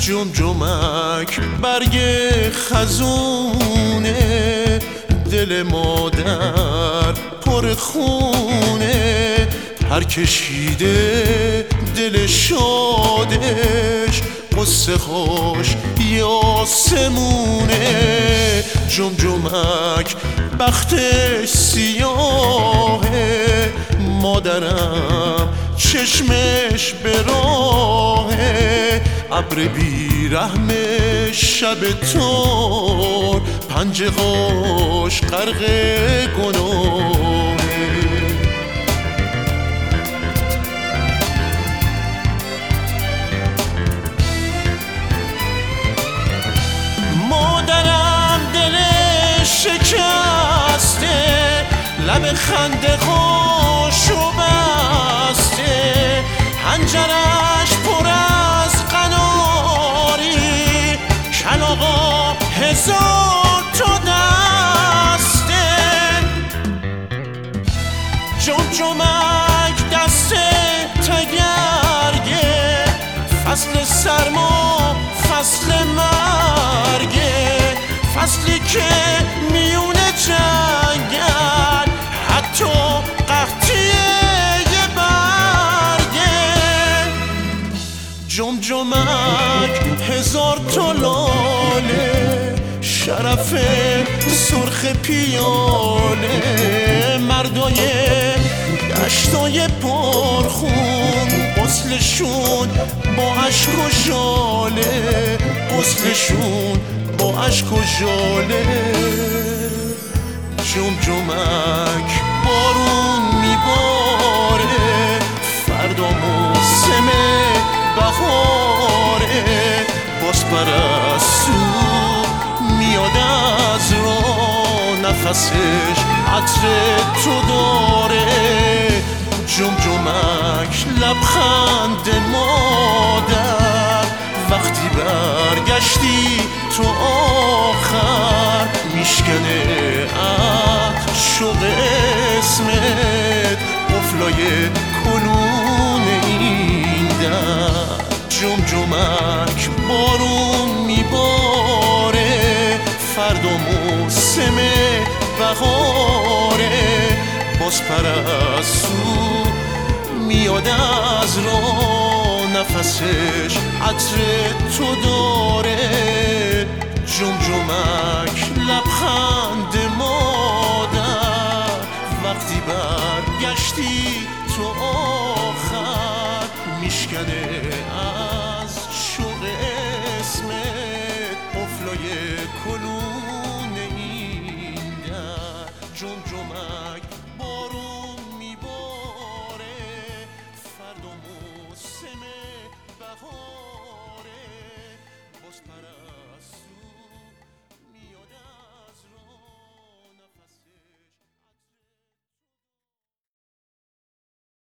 جمجمک برگ خزونه، دل مادر پر خونه، پر کشیده دل شادش، قصه هاش یه آسمونه. جمجمک بختش سیاهه، مادرم چشمش به راهه، ابر بیرحم شب تار، پنجه هاش غرق گناهه. مادرم دلش شکسته، لب خنده هاشو بسته، حنجرش پر از قناری، کلاغا هزار تا دسته. جمجمک دست تگرگه، فصل سرما فصل مرگه، فصلی که میونه جنگل حتی قحطیه یه برگه. جمجمک هزار تا لاله، شرف سرخ پیاله، مردای دشتای پرخون، غسلشون با عشق و ژاله، غسلشون با عشق و ژاله. جمجمک بارون میباره، فردا موسم بهاره، باز پرستو میاد از راه، نفسش عطر تو داره. جمجمک لبخند مادر، وقتی برگشتی تو آخر، میشکنه شوق اسمت قفلای کنون این در. جمجمک بارون میباره، فردا موسم بهاره، باز پرستو میاد از راه، نفسش عطر تو داره. جمجمک لبخند مادر، وقتی برگشتی تو آخر، میشکنه